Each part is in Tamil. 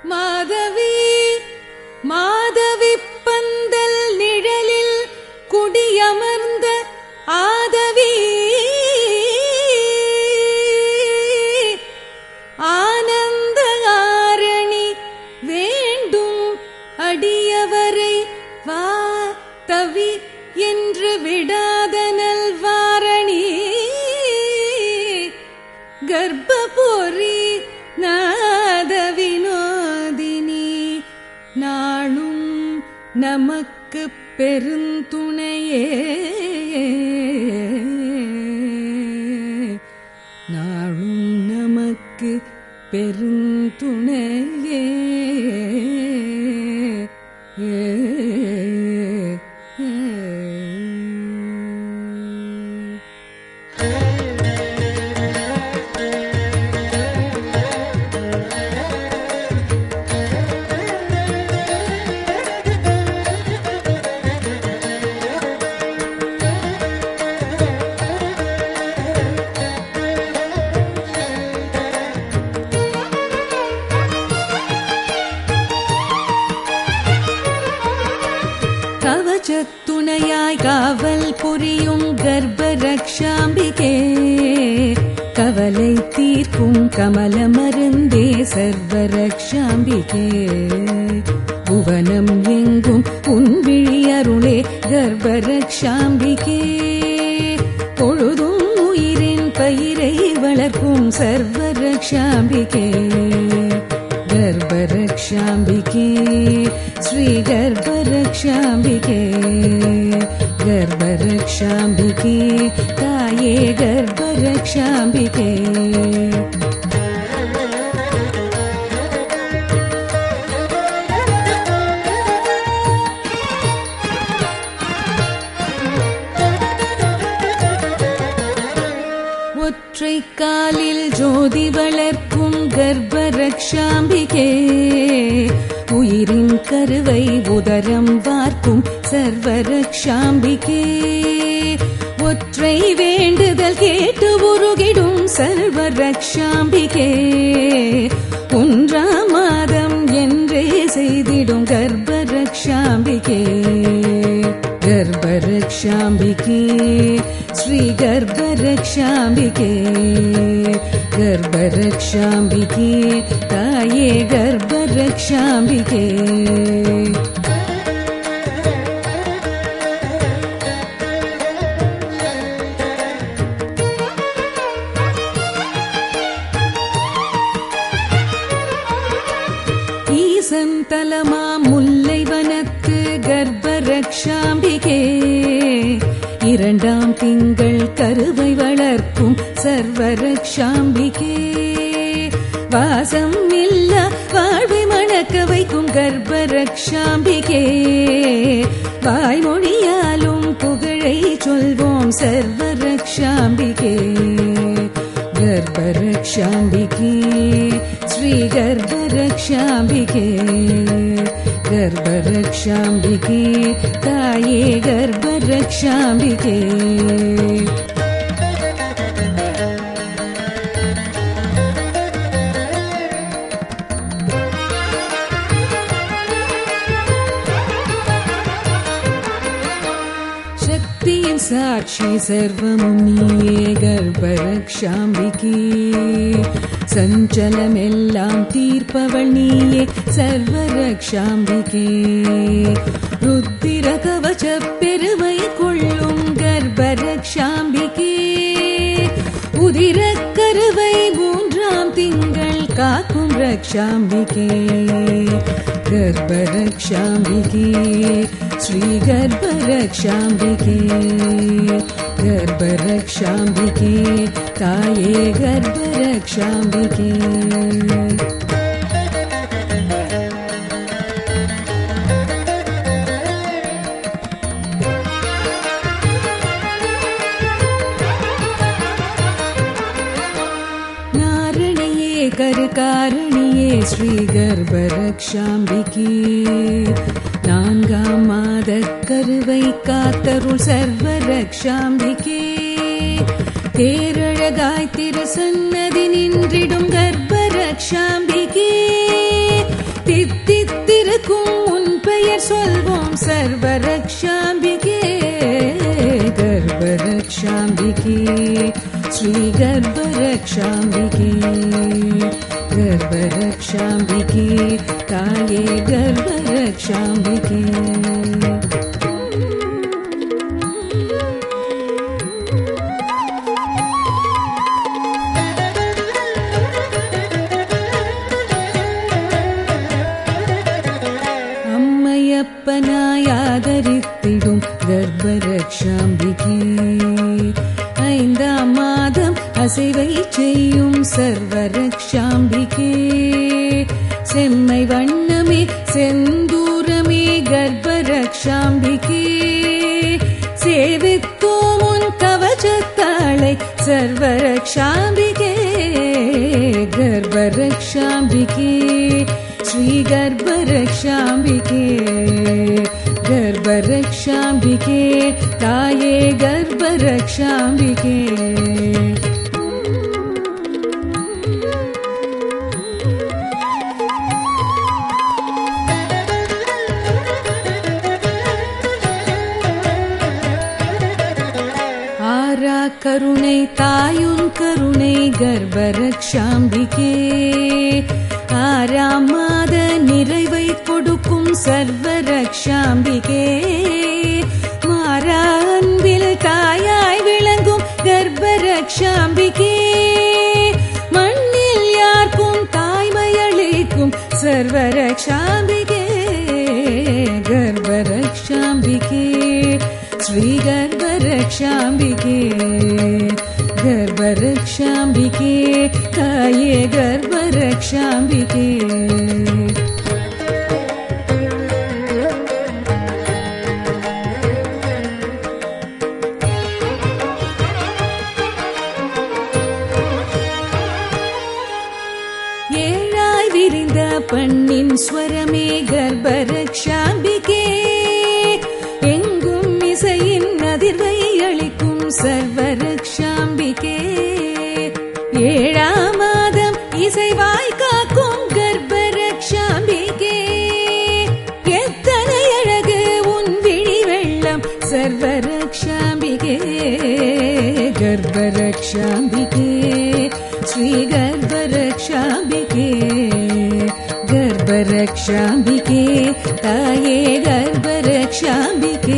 மாதவி மாதவி பந்தல் நிழலில் குடியமர்ந்த ஆதவி ஆனந்த ஆரணி வேண்டும் அடியவரை வா தவி என்று விடாத நல்வாரணி கர்ப்பபுரி நாத வினோதினி நாளும் நமக்கு பெருந்துணையே நாளும் நமக்கு பெருந்துணையே கவச்சத்துணையாய் காவல் புரியும் கர்ப்பரக்ஷாம்பிகே கவலை தீர்க்கும் கமல மருந்தே சர்வரக்ஷாம்பிகே புவனம் எங்கும் உன் விழியருளே கர்ப்பரக்ஷாம்பிகே பொழுதும் உயிரின் பயிரை வளர்க்கும் சர்வரக்ஷாம்பிகே गर्भरक्षाम्बिके श्री गर्भरक्षाम्बिके गर्भरक्षाम्बिके ताये गर्भरक्षाम्बिके ஒற்றை காலில் ஜோதி வளர்க்கும் கர்ப்பரக்ஷாம்பிகே உயிரின் கருவை உதரம் வார்க்கும் சர்வரக்ஷாம்பிகே ஒற்றை வேண்டுதல் கேட்டு உருகிடும் சர்வரக்ஷாம்பிகே ஒன்றாம் மாதம் என்றே செய்திடும் கர்ப்பரக்ஷாம்பிகே गर्भरक्षाम्बिके श्री गर्भरक्षाम्बिके गर्भरक्षाम्बिके ताये गर्भरक्षाम्बिके ஈசன் தலமா முல்லை வனத்து கர்ப்பரக்ஷாம்பிகே இரண்டாம் திங்கள் கருவை வளர்க்கும் சர்வரக்ஷாம்பிகே வாசம் இல்ல வாழ்வை மணக்க வைக்கும் கர்ப்பரக்ஷாம்பிகே வாய்மொழியாலும் புகழை சொல்வோம் சர்வரக்ஷாம்பிகே गर्भरक्षाम्बिके श्री गर्भरक्षाम्बिके गर्भरक्षाम्बिके ताये गर्भरक्षाम्बिके शक्तिயின் சாட்சி சர்வமும் நீயே கர்ப்பரக்ஷாம்பிகே சஞ்சலமெல்லாம் தீர்ப்பவள் நீயே சர்வரக்ஷாம்பிகே ருத்திர கவச பெருமை கொள்ளும் கர்ப்பரக்ஷாம்பிகே உதிர கருவை மூன்றாம் திங்கள் காக்கும் ரக்ஷாம்பிகே गर्भरक्षाम्बिके श्री गर्भरक्षाम्बिके गर्भरक्षाम्बिके ताये गर्भरक्षाम्बिके கருக்காரணியே ஸ்ரீ கர்ப்பரக்ஷாம்பிகே நான்காம் மாத கருவை காத்தருள் சர்வரக்ஷாம்பிகே தேரழகாய் திரு சன்னதி நின்றிடும் கர்ப்பரக்ஷாம்பிகே सर्वरक्षाम्बिके गर्भरक्षाम्बिके श्रीगर्भरक्षाम्बिके गर्भरक्षाम्बिके ताये गर्भरक्षाम्बिके அப்பனாயாதரித்திடும் கர்ப்பரக்ஷாம்பிகே ஐந்தாம் மாதம் அசைவை செய்யும் சர்வரக்ஷாம்பிகே செம்மை வண்ணமே செந்தூரமே கர்ப்பரக்ஷாம்பிகே சேவித்தோம் உன் கவசத்தாளை சர்வரக்ஷாம்பிகே கர்ப்பரக்ஷாம்பிகே श्रीगर्भरक्षाम्बिके गर्भरक्षाम्बिके ताये गर्भरक्षाम्बिके ஆரா கருணை தாயுன் கருணை கர்ப்பரக்ஷாம்பிகே ஆறாம் மாத நிறைவை கொடுக்கும் சர்வரக்ஷாம்பிகே மாறா அன்பில் தாயாய் விளங்கும் கர்ப்பரக்ஷாம்பிகே மண்ணில் யாருக்கும் தாய்மையளிக்கும் சர்வரக்ஷாம்பிகே கர்ப்பரக்ஷாம்பிகே श्रीगर्भरक्षाम्बिके गर्भरक्षाम्बिके ताये गर्भरक्षाम्बिके ஏழாய் விரிந்த பண்ணின் ஸ்வரமே கர்ப்பரக்ஷாம்பிகே எங்கும் இசையின் அதிர்வை அளிக்கும் சர்வரக்ஷாம்பிகே ஏழாம் மாதம் இசைவாய் காக்கும் கர்ப்பரக்ஷாம்பிகே எத்தனை அழகு உன் விழி வெள்ளம் சர்வரக்ஷாம்பிகே கர்ப்பரக்ஷாம்பிகே ஸ்ரீ கர்ப்பரக்ஷாம்பிகே गर्भरक्षाम्बिके ताये गर्भरक्षाम्बिके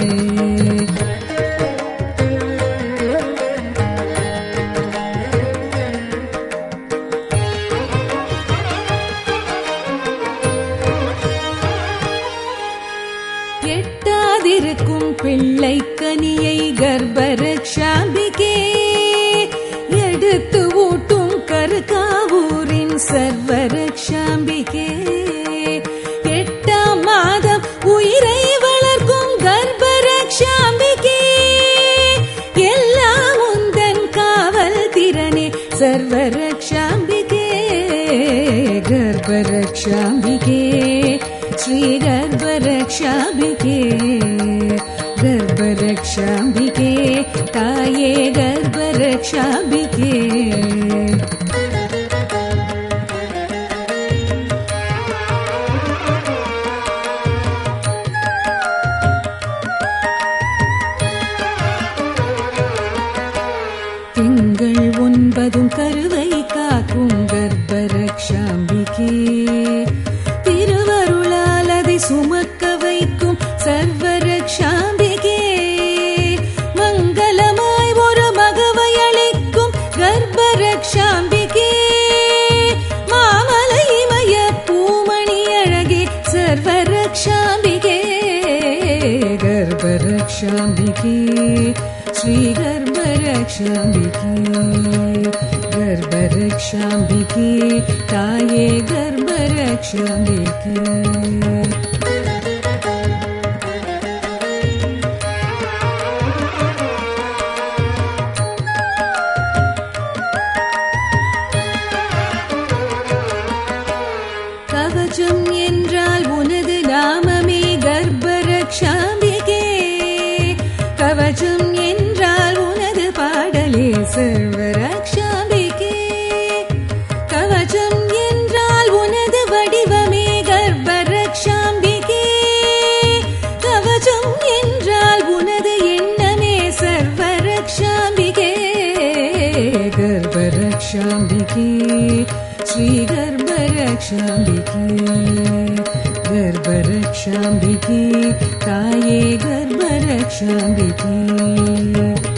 எட்டாதிருக்கும் பிள்ளை கனியை गर्भरक्षाम्बिके எடுத்து ஊட்டும் கருக்காவூரின் சர்வரக்ஷாம்பிகே எட்டாம் மாதம் உயிரை வளர்க்கும் கர்ப்பரக்ஷாம்பிகே எல்லாம் உந்தன் காவல் திறனே சர்வரக்ஷாம்பிகே கர்ப்பரக்ஷாம்பிகே ஸ்ரீ கர்ப்பரக்ஷாம்பிகே गर्भरक्षाम्बिके ताये गर्भरक्षाम्बिके திங்கள் 9 கருவை காக்கும் गर्भरक्षाम्बिके திருவருளால் அதை சுமக்க வைக்கும் சர்வரக்ஷாம்பிகே மங்களமாய் ஒரு மகவை அளிக்கும் கர்ப்பரக்ஷாம்பிகே மாமலை இமய பூமணி அழகே சர்வரக்ஷாம்பிகே गर्भरक्षाम्बिके श्री गर्भरक्षाम्बिके गर्भरक्षाम्बिके ताये गर्भरक्षाम्बिके கவசம் என்றால் உனது நாமமே கர்ப்பரக்ஷாம்பிகே கவசம் என்றால் உனது பாடலே சர்வரக்ஷாம்பிகே கவசம் என்றால் உனது வடிவமே கர்ப்பரக்ஷாம்பிகே श्री गर्भरक्षाम्बिके गर्भरक्षाम्बिके ताये गर्भरक्षाम्बिके